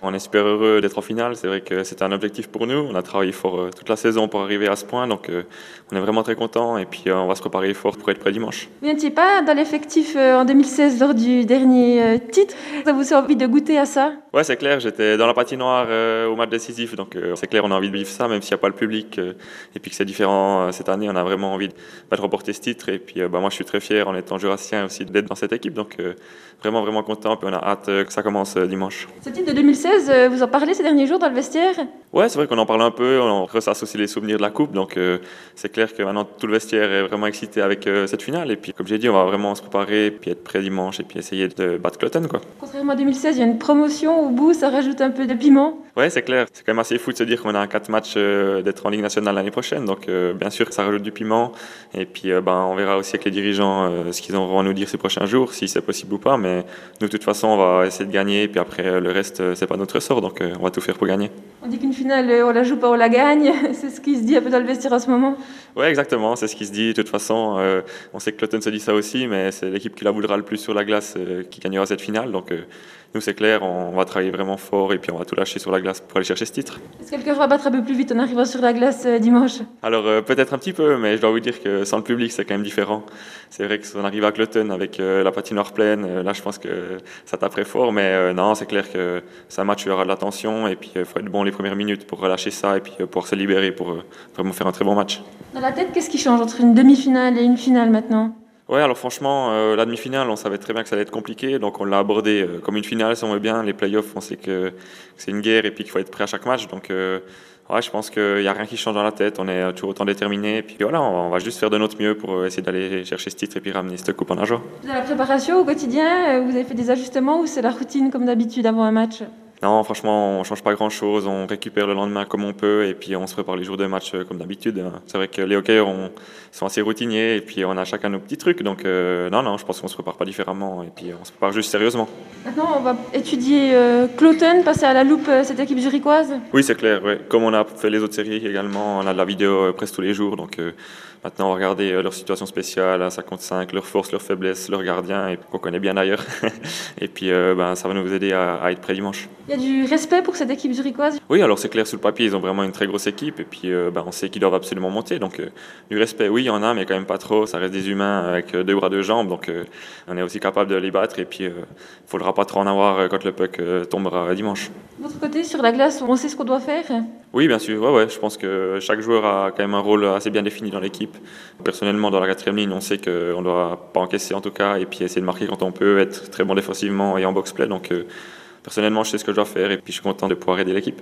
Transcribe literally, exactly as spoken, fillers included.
On espère heureux d'être en finale. C'est vrai que c'était un objectif pour nous. On a travaillé fort euh, toute la saison pour arriver à ce point, donc euh, on est vraiment très contents et puis euh, on va se préparer fort pour être prêt dimanche. Vous n'étiez pas dans l'effectif euh, en deux mille seize lors du dernier euh, titre. Ça vous a envie de goûter à ça? Ouais, c'est clair. J'étais dans la patinoire euh, au match décisif, donc euh, c'est clair, on a envie de vivre ça, même s'il n'y a pas le public euh, et puis que c'est différent euh, cette année. On a vraiment envie de, bah, de remporter ce titre et puis euh, bah, moi je suis très fier en étant jurassien aussi d'être dans cette équipe, donc euh, vraiment vraiment content. Puis on a hâte euh, que ça commence euh, dimanche. Ce titre de deux mille seize, euh, vous en parlez ces derniers jours dans le vestiaire? Ouais, c'est vrai qu'on en parle un peu, on ressasse aussi les souvenirs de la coupe, donc euh, c'est clair que maintenant tout le vestiaire est vraiment excité avec euh, cette finale. Et puis comme j'ai dit, on va vraiment se préparer, puis être prêt dimanche et puis essayer de battre Cloton, quoi. Contrairement à deux mille seize, il y a une promotion au bout, ça rajoute un peu de piment. Ouais, c'est clair. C'est quand même assez fou de se dire qu'on a quatre matchs euh, d'être en Ligue nationale l'année prochaine, donc euh, bien sûr ça rajoute du piment. Et puis euh, ben, on verra aussi avec les dirigeants euh, ce qu'ils auront à nous dire ces prochains jours, si c'est possible ou pas. Mais nous, de toute façon, on va essayer de gagner, et puis après euh, le reste, euh, c'est pas notre sort, donc euh, on va tout faire pour gagner. On dit qu'une finale, euh, on la joue pas, on la gagne. C'est ce qui se dit un peu dans le vestiaire en ce moment. Ouais, exactement, c'est ce qui se dit. De toute façon, euh, on sait que Cloton se dit ça aussi, mais c'est l'équipe qui la voudra le plus sur la glace euh, qui gagnera cette finale. Donc euh, nous, c'est clair, on va travailler vraiment fort et puis on va tout lâcher sur la glace pour aller chercher ce titre. Est-ce que le cœur va battre un peu plus vite en arrivant sur la glace euh, dimanche? Alors euh, peut-être un petit peu, mais je dois vous dire que sans le public, c'est quand même différent. C'est vrai que si on arrive à Cloton avec euh, la patinoire pleine, euh, là je pense que ça taperait fort, mais euh, non, c'est clair que c'est un match où il y aura de la tension et puis il euh, faut être bon les premières minutes pour relâcher ça et puis euh, pouvoir se libérer pour euh, vraiment faire un très bon match. Dans la tête, qu'est-ce qui change entre une demi-finale et une finale maintenant? Ouais, alors franchement, euh, la demi-finale, on savait très bien que ça allait être compliqué, donc on l'a abordé euh, comme une finale, si on veut bien. Les playoffs, on sait que, que c'est une guerre et puis qu'il faut être prêt à chaque match. Donc, euh, ouais, je pense qu'il n'y a rien qui change dans la tête. On est toujours autant déterminé. Et puis voilà, on va, on va juste faire de notre mieux pour essayer d'aller chercher ce titre et puis ramener cette coupe en argent. Dans la préparation au quotidien, euh, vous avez fait des ajustements ou c'est la routine comme d'habitude avant un match? Non, franchement, on change pas grand-chose. On récupère le lendemain comme on peut et puis on se prépare les jours de match comme d'habitude. C'est vrai que les hockeyeurs on, sont assez routiniers et puis on a chacun nos petits trucs. Donc euh, non, non, je pense qu'on se prépare pas différemment et puis on se prépare juste sérieusement. Maintenant, on va étudier euh, Cloton, passer à la loupe euh, cette équipe zurichoise. Oui, c'est clair. Ouais. Comme on a fait les autres séries également, on a de la vidéo euh, presque tous les jours. Donc euh, maintenant, on va regarder euh, leur situation spéciale à cinq contre cinq, leurs forces, leurs faiblesses, leurs gardiens, et qu'on connaît bien d'ailleurs. Et puis, euh, ben, ça va nous aider à, à être prêts dimanche. Il y a du respect pour cette équipe zurichoise? Oui, alors c'est clair, sur le papier, ils ont vraiment une très grosse équipe. Et puis, euh, ben, on sait qu'ils doivent absolument monter. Donc, euh, du respect, oui, il y en a, mais quand même pas trop. Ça reste des humains avec deux bras, deux jambes. Donc, euh, on est aussi capable de les battre. Et puis, il euh, ne faudra pas trop en avoir quand le puck euh, tombera dimanche. De votre côté, sur la glace, on sait ce qu'on doit faire? Oui, bien sûr. Ouais, ouais. Je pense que chaque joueur a quand même un rôle assez bien défini dans l'équipe. Personnellement, dans la quatrième ligne, on sait qu'on ne doit pas encaisser en tout cas, et puis essayer de marquer quand on peut, être très bon défensivement et en box-play. Donc, euh, personnellement, je sais ce que je dois faire, et puis je suis content de pouvoir aider l'équipe.